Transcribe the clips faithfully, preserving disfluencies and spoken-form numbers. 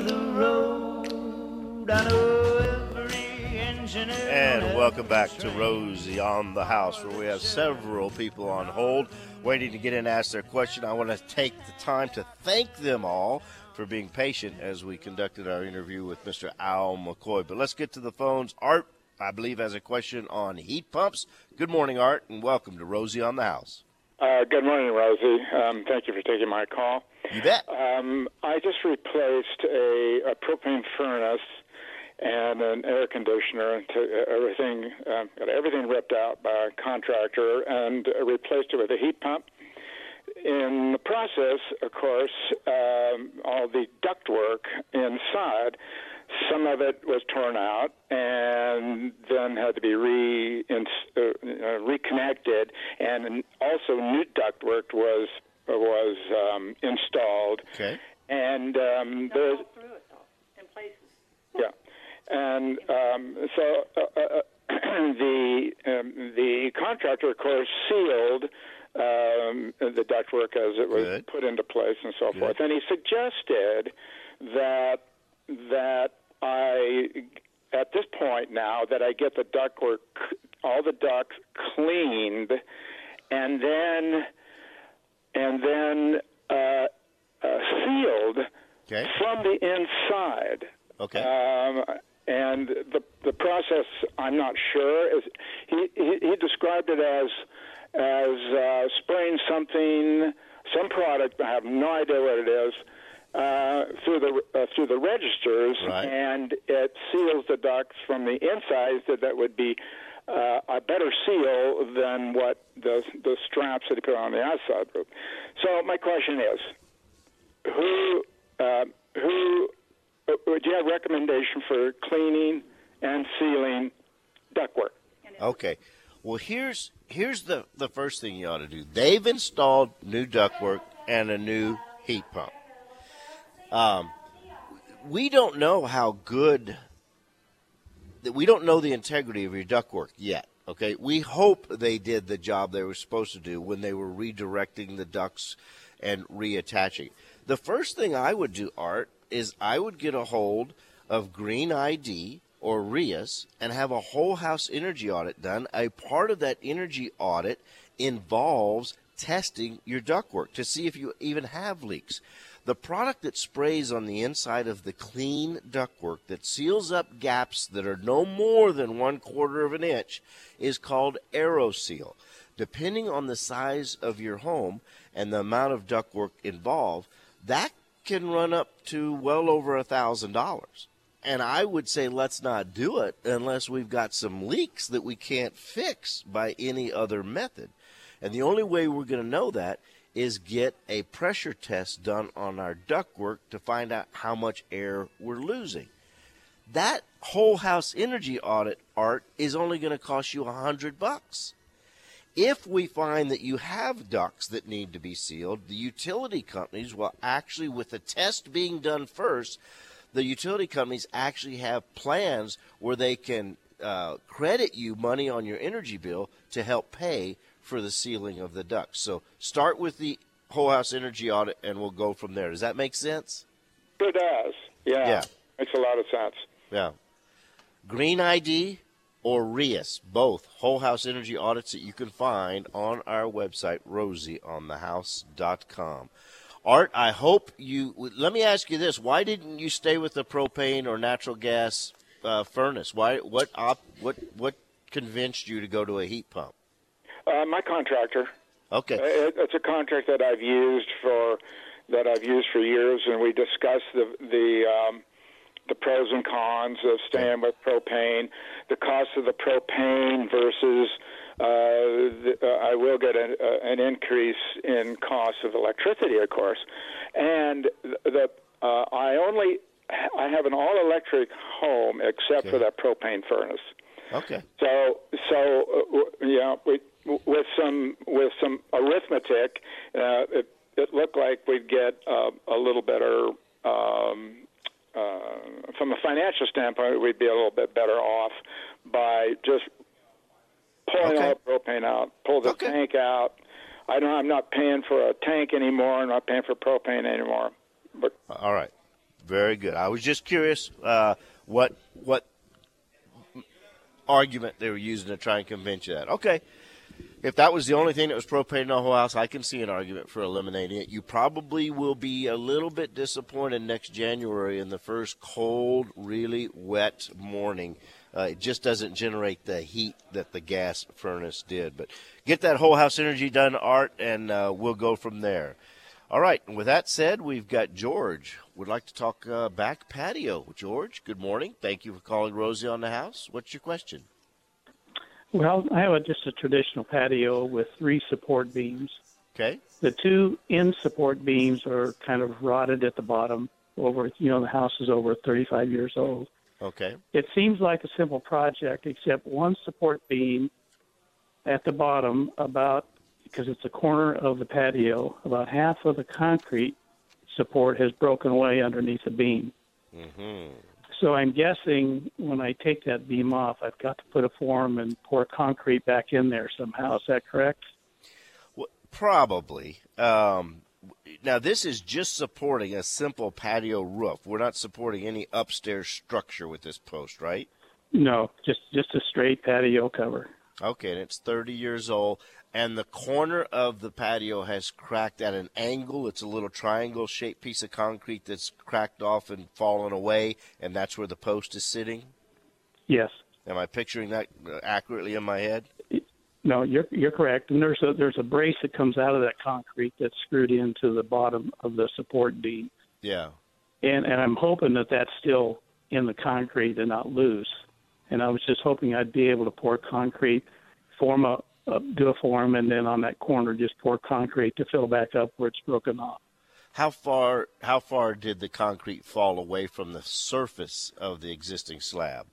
of the road. I know every engineer. And welcome back to Rosie on the House, where we have several people on hold waiting to get in and ask their question. I want to take the time to thank them all for being patient as we conducted our interview with Mister Al McCoy. But let's get to the phones. Art, I believe, has a question on heat pumps. Good morning, Art, and welcome to Rosie on the House. Uh, good morning, Rosie. Um, thank you for taking my call. You bet. Um, I just replaced a, a propane furnace and an air conditioner, and to, uh, everything uh, got everything ripped out by a contractor, and uh, replaced it with a heat pump. In the process, of course, um, all the ductwork inside, some of it was torn out and then had to be re uh, uh, reconnected, and also new ductwork was was um, installed. Okay. And um, there's all through it though, in places. yeah, and um, so uh, uh, the um, the contractor, of course, sealed um, the ductwork as it was Good. put into place and so Good. forth. And he suggested that that I, at this point now, that I get the ductwork, all the ducts cleaned, and then and then uh, uh, sealed Okay. from the inside. Okay. Um, and the the process, I'm not sure. Is he, he he described it as as uh, spraying something, some product. I have no idea what it is. Uh, through the uh, through the registers, Right. and it seals the ducts from the inside. That that would be uh, a better seal than what the the straps that he put on the outside. So my question is, who uh, who uh, do you have a recommendation for cleaning and sealing ductwork? Okay. Well, here's here's the, the first thing you ought to do. They've installed new ductwork and a new heat pump. Um, we don't know how good, that we don't know the integrity of your ductwork yet, okay? We hope they did the job they were supposed to do when they were redirecting the ducts and reattaching. The first thing I would do, Art, is I would get a hold of Green I D or R I A S and have a whole house energy audit done. A part of that energy audit involves testing your ductwork to see if you even have leaks. The product that sprays on the inside of the clean ductwork that seals up gaps that are no more than one quarter of an inch is called AeroSeal. Depending on the size of your home and the amount of ductwork involved, that can run up to well over a thousand dollars. And I would say let's not do it unless we've got some leaks that we can't fix by any other method. And the only way we're going to know that is get a pressure test done on our ductwork to find out how much air we're losing. That whole house energy audit, Art, is only going to cost you a hundred bucks. If we find that you have ducts that need to be sealed, the utility companies will actually, with the test being done first, the utility companies actually have plans where they can uh, credit you money on your energy bill to help pay for the sealing of the ducts. So start with the whole house energy audit, and we'll go from there. Does that make sense? Sure does. Yeah. Yeah. Makes a lot of sense. Yeah. Green I D or R I A S, both whole house energy audits that you can find on our website, rosie on the house dot com. Art, I hope you, let me ask you this. Why didn't you stay with the propane or natural gas uh, furnace? Why? What, op, what, what convinced you to go to a heat pump? Uh, my contractor. Okay. It, it's a contract that I've used for that I've used for years, and we discussed the the um, the pros and cons of staying with propane, the cost of the propane versus uh, the, uh, I will get a, uh, an increase in cost of electricity, of course, and the uh, I only I have an all electric home except Okay. for that propane furnace. Okay. So so uh, yeah, we. With some with some arithmetic, uh, it, it looked like we'd get uh, a little better um, uh, from a financial standpoint. We'd be a little bit better off by just pulling Okay. all the propane out, pull the Okay. tank out. I don't. I'm not paying for a tank anymore. I'm not paying for propane anymore. But All right. Very good. I was just curious uh, what what argument they were using to try and convince you that. Okay. If that was the only thing that was propane in the whole house, I can see an argument for eliminating it. You probably will be a little bit disappointed next January in the first cold, really wet morning. Uh, it just doesn't generate the heat that the gas furnace did. But get that whole house energy done, Art, and uh, we'll go from there. All right. And with that said, we've got George. Would like to talk uh, back patio. George, good morning. Thank you for calling Rosie on the house. What's your question? Well, I have a, just a traditional patio with three support beams. Okay. The two end support beams are kind of rotted at the bottom. Over, you know, the house is over thirty-five years old. Okay. It seems like a simple project, except one support beam at the bottom, about because it's the corner of the patio, about half of the concrete support has broken away underneath the beam. Mm-hmm. So I'm guessing when I take that beam off, I've got to put a form and pour concrete back in there somehow. Is that correct? Well, probably. Um, now, this is just supporting a simple patio roof. We're not supporting any upstairs structure with this post, right? No, just just a straight patio cover. Okay, and it's thirty years old, and the corner of the patio has cracked at an angle. It's a little triangle-shaped piece of concrete that's cracked off and fallen away, and that's where the post is sitting? Yes. Am I picturing that accurately in my head? No, you're you're correct. And there's a there's a brace that comes out of that concrete that's screwed into the bottom of the support beam. Yeah. And and I'm hoping that that's still in the concrete and not loose. And I was just hoping I'd be able to pour concrete, form a, uh, do a form, and then on that corner just pour concrete to fill back up where it's broken off. How far how far did the concrete fall away from the surface of the existing slab?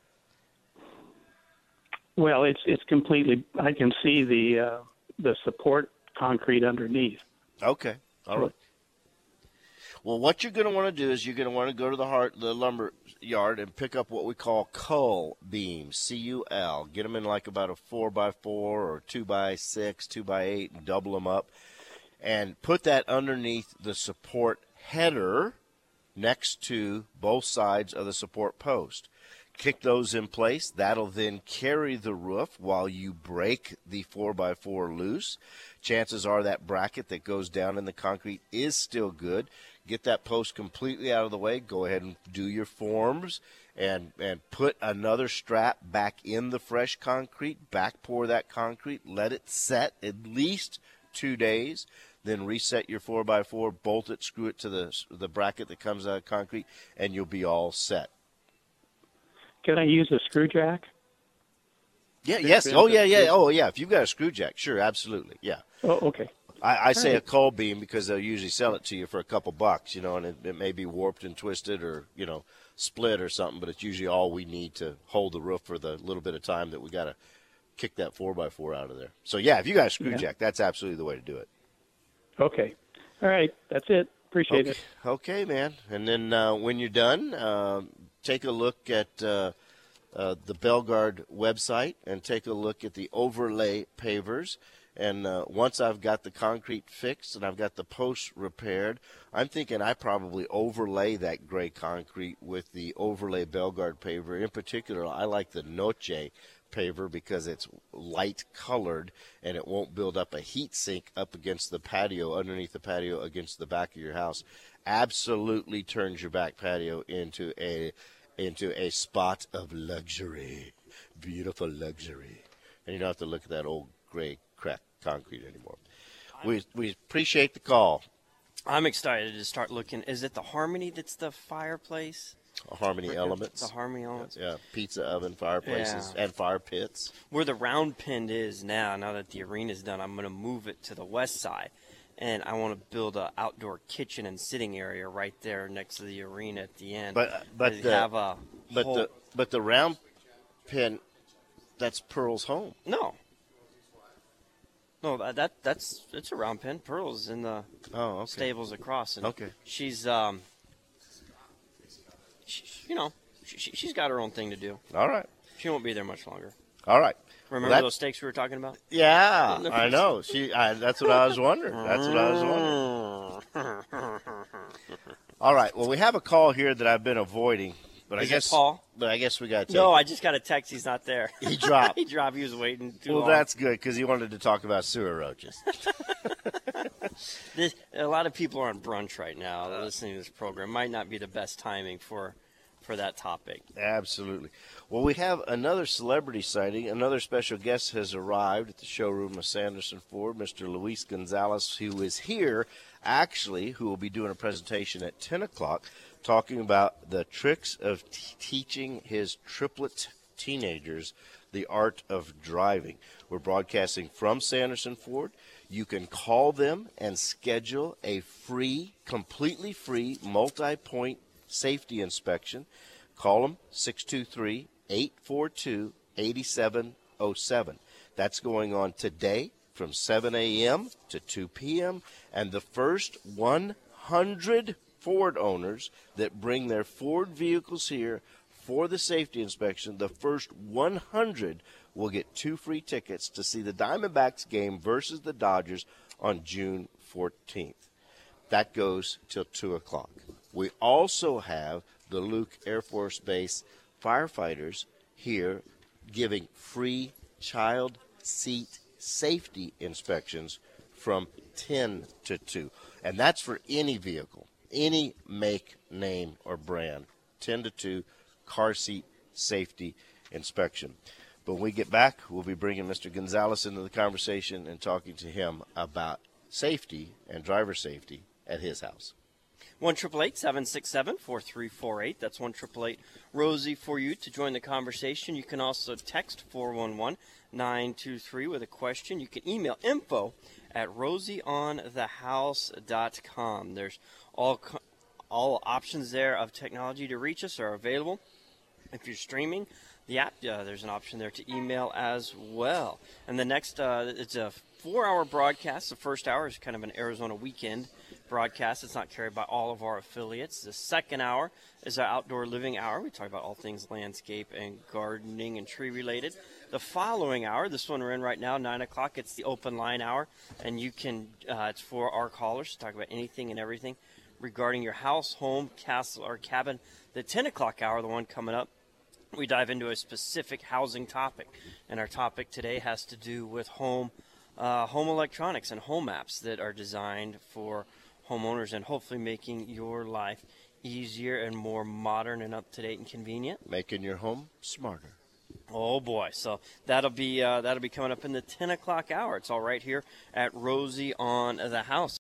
Well, it's it's completely. I can see the uh, the support concrete underneath. Okay, all right. Well, what you're going to want to do is you're going to want to go to the heart, the lumber yard, and pick up what we call cull beams, C U L. Get them in like about a four by four or two by six, two by eight, and double them up, and put that underneath the support header next to both sides of the support post. Kick those in place. That'll then carry the roof while you break the four by four loose. Chances are that bracket that goes down in the concrete is still good. Get that post completely out of the way. Go ahead and do your forms and, and put another strap back in the fresh concrete. Back pour that concrete. Let it set at least two days. Then reset your four by four, bolt it, screw it to the, the bracket that comes out of concrete, and you'll be all set. Can I use a screw jack? Yeah, yes. Oh, yeah, yeah. Oh, yeah. If you've got a screw jack, sure, absolutely. Yeah. Oh, okay. I, I say right. a cull beam because they'll usually sell it to you for a couple bucks, you know, and it, it may be warped and twisted or, you know, split or something, but it's usually all we need to hold the roof for the little bit of time that we got to kick that four by four out of there. So, yeah, if you got a screw yeah. jack, that's absolutely the way to do it. Okay. All right. That's it. Appreciate okay. it. Okay, man. And then uh, when you're done, uh, take a look at uh, uh, the Belgard website and take a look at the overlay pavers. And uh, once I've got the concrete fixed and I've got the posts repaired, I'm thinking I probably overlay that gray concrete with the overlay Belgard paver. In particular, I like the Noche paver because it's light colored and it won't build up a heat sink up against the patio, underneath the patio, against the back of your house. Absolutely turns your back patio into a into a spot of luxury, beautiful luxury. And you don't have to look at that old gray cracked concrete anymore. We we appreciate the call. I'm excited to start looking. Is it the Harmony that's the fireplace? Harmony Right, Elements. The Harmony Elements. Yeah, pizza oven fireplaces Yeah. and fire pits. Where the round pen is now, now that the arena's done, I'm going to move it to the west side. And I want to build an outdoor kitchen and sitting area right there next to the arena at the end. But but They the have a but whole- the but the round pin, that's Pearl's home. no. No, that, that that's it's a round pen. Pearl's in the Oh, okay. stables across, and Okay. she's um, she, you know, she, she she's got her own thing to do. All right. She won't be there much longer. All right. Remember Well, that- those steaks we were talking about? Yeah, I know. She. I, that's what I was wondering. That's what I was wondering. All right. Well, we have a call here that I've been avoiding, but Is I guess it Paul? But I guess we got to. No, I just got a text. He's not there. He dropped. he dropped. He was waiting too well, long. that's good because he wanted to talk about sewer roaches. This, a lot of people are on brunch right now listening to this program. Might not be the best timing for for that topic. Absolutely. Well, we have another celebrity sighting. Another special guest has arrived at the showroom of Sanderson Ford, Mister Luis Gonzalez, who is here, actually, who will be doing a presentation at ten o'clock talking about the tricks of t- teaching his triplet teenagers the art of driving. We're broadcasting from Sanderson Ford. You can call them and schedule a free, completely free, multi-point safety inspection. Call them six two three, eight four two, eight seven zero seven. That's going on today from seven a.m. to two p.m. And the first one hundred Ford owners that bring their Ford vehicles here for the safety inspection, the first one hundred will get two free tickets to see the Diamondbacks game versus the Dodgers on June fourteenth. That goes till two o'clock. We also have the Luke Air Force Base firefighters here giving free child seat safety inspections from ten to two. And that's for any vehicle, any make, name, or brand. ten to two, car seat safety inspection. But when we get back, we'll be bringing Mister Gonzalez into the conversation and talking to him about safety and driver safety at his house. one eight eight eight, seven six seven, four three four eight. That's one eight eight eight, Rosie for you to join the conversation. You can also text four one one, nine two three with a question. You can email info at rosie on the house dot com. There's all all options there of technology to reach us are available. If you're streaming the app, uh, there's an option there to email as well. And the next, uh, it's a four-hour broadcast. The first hour is kind of an Arizona weekend broadcast. It's not carried by all of our affiliates. The second hour is our outdoor living hour. We talk about all things landscape and gardening and tree related. The following hour, this one we're in right now, nine o'clock, it's the open line hour. And you can, uh, it's for our callers to talk about anything and everything regarding your house, home, castle, or cabin. The ten o'clock hour, the one coming up, we dive into a specific housing topic. And our topic today has to do with home uh, home electronics and home apps that are designed for homeowners and hopefully making your life easier and more modern and up-to-date and convenient. Making your home smarter. Oh boy! So that'll be uh, that'll be coming up in the ten o'clock hour. It's all right here at Rosie on the House.